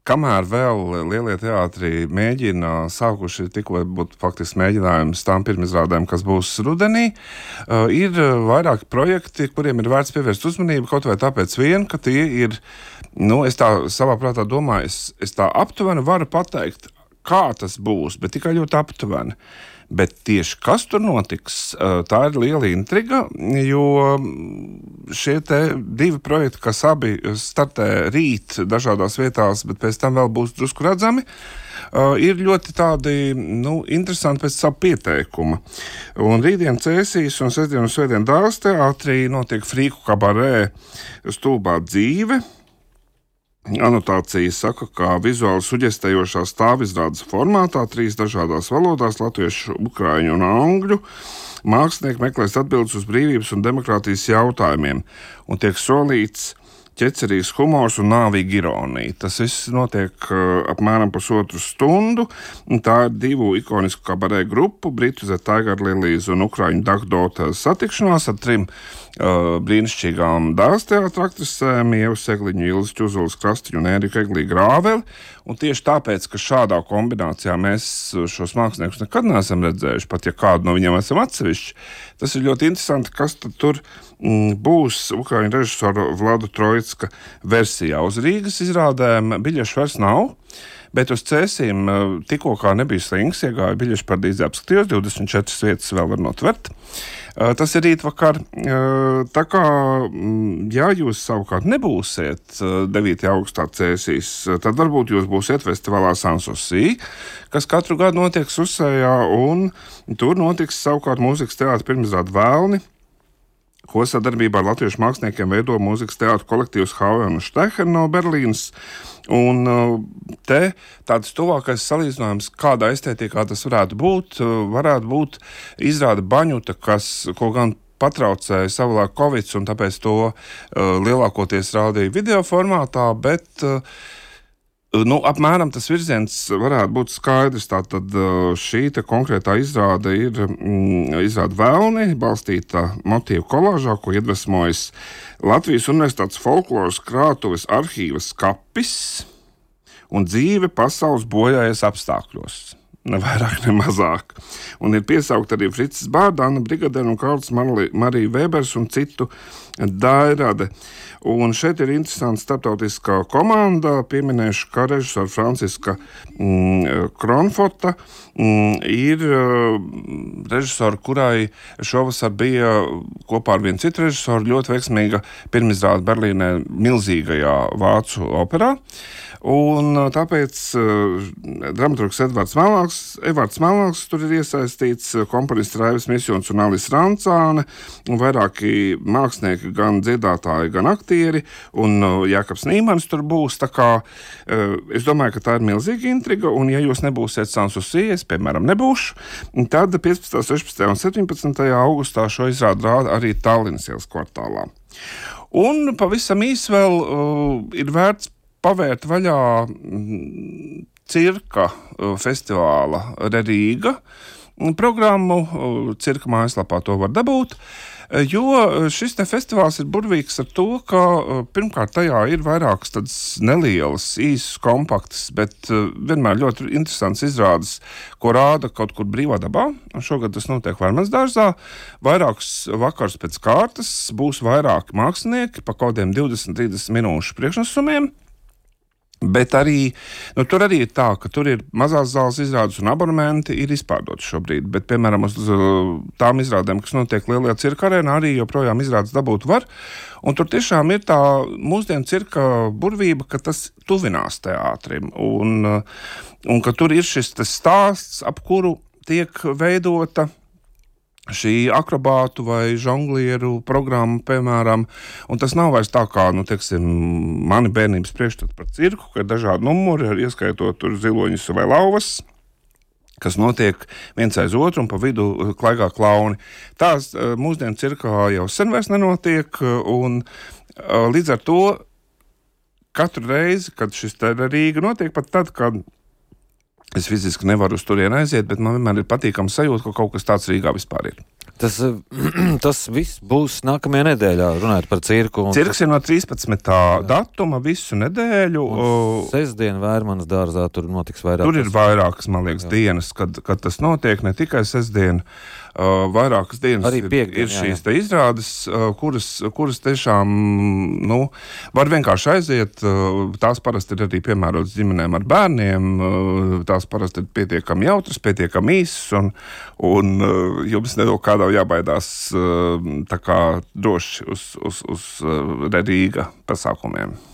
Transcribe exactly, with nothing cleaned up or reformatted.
kamēr vēl lielie teātri mēģina sākuši tikko būt faktiski mēģinājums tām pirmizrādēm, kas būs rudenī, uh, ir vairāki projekti, kuriem ir vērts pievērst uzmanību, kaut vai tāpēc vien, ka tie ir, nu, es tā savā prātā domāju, es, es tā aptuveni varu pateikt, kā tas būs, bet tikai ļoti aptuveni. Bet tieši kas tur notiks, tā ir liela intriga, jo šie te divi projekti, kas abi startē rīt dažādās vietās, bet pēc tam vēl būs drusku redzami, ir ļoti tādi, nu, interesanti pēc savu pieteikuma. Un rītdien Cēsīs un sestdien un svētdien Dāles teātrī notiek Frīku kabarē Stulbā dzīve. Anotācija saka, ka vizuāli suģestējošā stāvizrādes formātā trīs dažādās valodās – latviešu, ukraiņu un angļu – mākslinieki meklēs atbildes uz brīvības un demokrātijas jautājumiem un tiek solīts ķecerīgs humors un nāvīga ironija. Tas viss notiek uh, apmēram pusotru stundu. Tā ir divu ikonisku kabarē grupu, britu The Tiger Lilies un ukraiņu Dagdota satikšanās ar trim uh, brīnišķīgām Dāles teātra aktrisēm, Ievu Segliņu, Ilzi Čuzulis Krastiņu un Ēriku Eglī Grāveli. Un tieši tāpēc, ka šādā kombinācijā mēs šos māksliniekus nekad neesam redzējuši, pat ja kādu no viņiem esam atsevišķi, tas ir ļoti interesanti, kas tad tur mm, būs ukraiņu režisora Vlada Trojicka versijā. Uz Rīgas izrādēm biļešu vairs nav, bet uz Cēsīm tikko kā nebija slings, iegāja biļešu pardīzē apskatījos, divdesmit četras vietas vēl var notvert. Tas ir rīt vakar. Tā kā, ja jūs savukārt nebūsiet devītajā augustā Cēsīs, tad varbūt jūs būsiet festivālā Sanssouci, kas katru gadu notiek Susējā, un tur notiks savukārt mūzikas teātra pirmizrāde Vēlni, ko sadarbībā ar latviešu māksliniekiem veido mūzikas teātra kolektīvs Hauja un Štehena no Berlīnas. Un te tāds tuvākais salīdzinājums, kādā estētikā tas varētu būt, varētu būt izrāde Baņuta, kas, ko gan patraucēja savulaik Covid, un tāpēc to uh, lielākoties rādīja video formātā, bet uh, Nu, apmēram tas virziens varētu būt skaidrs. Tātad šī te konkrētā izrāde ir mm, izrāde Vēlni, balstīta motīvu kolāžā, ko iedvesmojas Latvijas Universitātes folkloras krātuves arhīvas kapis un dzīve pasaules bojājas apstākļos. Ne vairāk, ne mazāk. Un ir piesaukt arī Fricis Bārda, Anna Brigadena un Kārlis Marija Vēbers un citu dairade. Un šeit ir interesanta starptautiskā komanda. Pieminēšu, ka režisora Franciska mm, Kronfota mm, ir uh, režisora, kurai šovasar bija kopā ar vienu citu režisoru ļoti veiksmīga pirmizrāde Berlīnē milzīgajā vācu operā. Un tāpēc uh, dramaturgs Edvards Melnāks, Edvards Melnāks tur ir iesaistīts, komponists Raivis Misjons un Alis Rancāne, un vairāki mākslinieki, gan dziedātāji, gan aktieri, un uh, Jākaps Nīmans tur būs. Tā kā uh, es domāju, ka tā ir milzīga intriga, un ja jūs nebūsiet Sanssouci, es, piemēram, nebūšu, tad piecpadsmitajā, sešpadsmitajā un septiņpadsmitajā augustā šo izrādi rāda arī Tallinas ielas kvartālā. Un pavisam īsi vēl uh, ir vērts pavērt vaļā cirka festivāla Rīga programmu. Cirka mājaslapā to var dabūt, jo šis te festivāls ir burvīgs ar to, ka pirmkārt tajā ir vairākas tādas nelielas, īsas, kompaktas, bet vienmēr ļoti interesants izrādes, ko rāda kaut kur brīvā dabā. Šogad tas notiek Varmansdārzā. Vairākus vakars pēc kārtas būs vairāki mākslinieki pa kaut kādiem divdesmit līdz trīsdesmit minūšu priekšnesumiem. Bet arī, nu, tur arī ir tā, ka tur ir mazās zāles izrādes un abonementi ir izpārdoti šobrīd, bet, piemēram, uz tām izrādēm, kas notiek Lielajā cirka arēnā, arī joprojām izrādes dabūt var, un tur tiešām ir tā mūsdienu cirka burvība, ka tas tuvinās teātrim, un, un ka tur ir šis tas stāsts, ap kuru tiek veidota šī akrobātu vai žonglieru programma, piemēram, un tas nav vairs tā kā, nu, teiksim, mani bērnības priekšstats par cirku, ka ir dažādi numuri, ieskaitot tur ziloņus vai lauvas, kas notiek viens aiz otru un pa vidu klaigā klauni. Tās mūsdienu cirkā jau sen vairs nenotiek, un līdz ar to katru reizi, kad šis te Rīga notiek, pat tad, kad es fiziski nevaru uz turieni aiziet, bet man vienmēr ir patīkama sajūta, ka kaut kas tāds Rīgā vispār ir. Tas, tas viss būs nākamajā nedēļā, runājot par cirku. Cirks ir no trīspadsmitā datuma visu nedēļu. Sestdien Vērmanas dārzā tur notiks vairāk. Tur ir vairākas, man liekas, jā. dienas, kad, kad tas notiek, ne tikai sestdien. Uh, vairākas dienas arī piekdien, ir, ir šīs jā, jā. te izrādes, uh, kuras, kuras tiešām, nu, var vienkārši aiziet. Uh, tās parasti ir arī piemērotas ģimenēm ar bērniem. Uh, tās parasti ir pietiekami jautras, pietiekami īsas, un, un uh, jums nedod kādā jābaidās uh, tā kā droši uz, uz, uz uh, Rīga pasākumiem.